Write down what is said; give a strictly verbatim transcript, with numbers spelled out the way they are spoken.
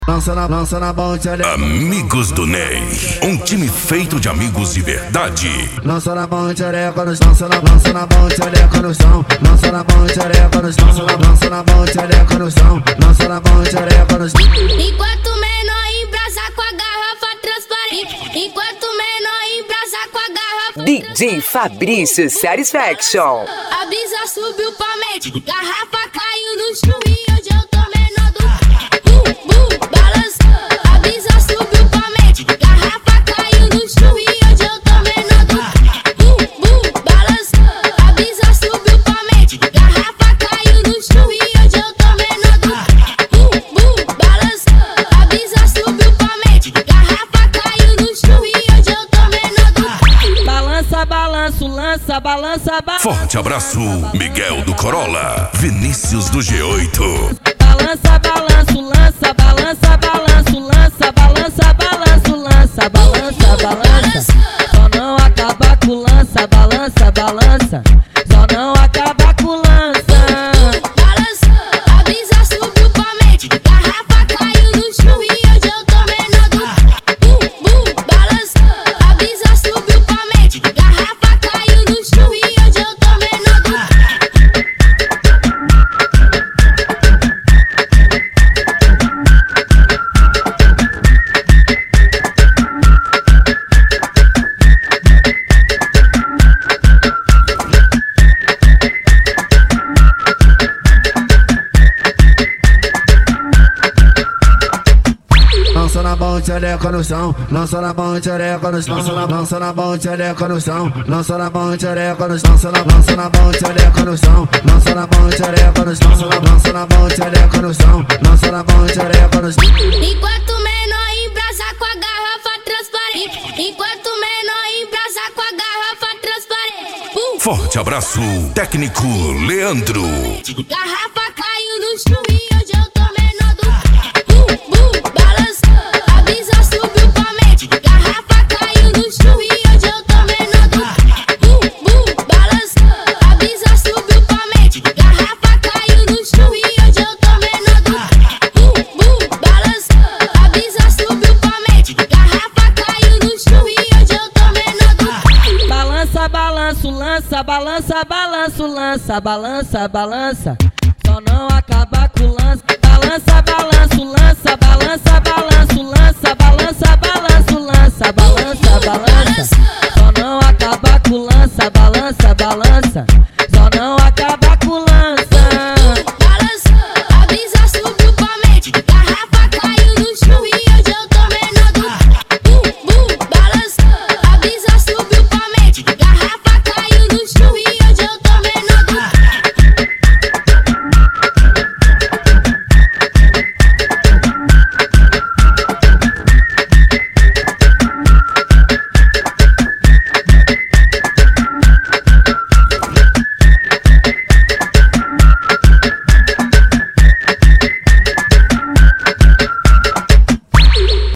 Lança na, lança na mão, tchereca. Amigos do Ney, um time feito de amigos de verdade. Lança na mão, tchereca, nos lança na, lança na mão, tchereca no chão. Lança na mão, tchereca, nos lança na, lança na mão, tchereca no chão. Lança na mão, tchereca nos. Enquanto menor embrasa com a garrafa transparente. Enquanto menor embrasa com a garrafa. D J Fabrício Satisfaction. A brisa subiu pra mente, garrafa caiu no chão e hoje eu tô menor do. Bum, bum, balança. A brisa subiu pra mente, garrafa caiu no chão e hoje eu tô menor do. Bum, bum, balança. A brisa subiu pra mente, garrafa caiu no chão e hoje eu tô menor do. Bum, bum, balança. A brisa subiu pra mente, garrafa caiu no chão e hoje eu tô menor do. Balança, balanço, lança, balança, balança. Forte abraço, Miguel do Corolla, Vinícius do G oito. Balança, balanço, lança, balança, balanço, lança, balança, balanço, lança, balança, balança. Só não acaba com lança, balança, balança. Só não acaba com lança. Balança, a brisa subiu pra mente, garrafa caiu no chão e hoje eu tô menor do. Bum, bum, balança, a brisa subiu pra mente, garrafa caiu no chão e hoje eu tô menor do. Lança na mão, tchereca no chão. Lança na mão, tchereca no chão. Lança na, lança na mão, tchereca no chão. Lança na mão, tchereca no chão. Lança na, lança na mão, tchereca no chão. Lança na mão, tchereca no chão. Lança na, lança na mão, tchereca no chão. Lança na mão, tchereca no chão. Enquanto menor embrasa com a garrafa transparente. Enquanto menor embrasa com a garrafa transparente. Bum, Forte abraço, técnico Leandro. garrafa caiu no chão e hoje eu tô menor do. Bum, bum, balança. A brisa subiu pra mente, garrafa caiu no chão e hoje eu tô menor do. Bum, bum, balança. A brisa subiu pra mente, garrafa caiu no chão e hoje eu tô menor do. Bum, bum, balança. A brisa subiu pra mente, garrafa caiu no chão e hoje eu tô menor do. Balança, balanço, lança, balança, balanço, lança, balança, balança. Só não acaba com lança. Balança, balanço, lança, balança,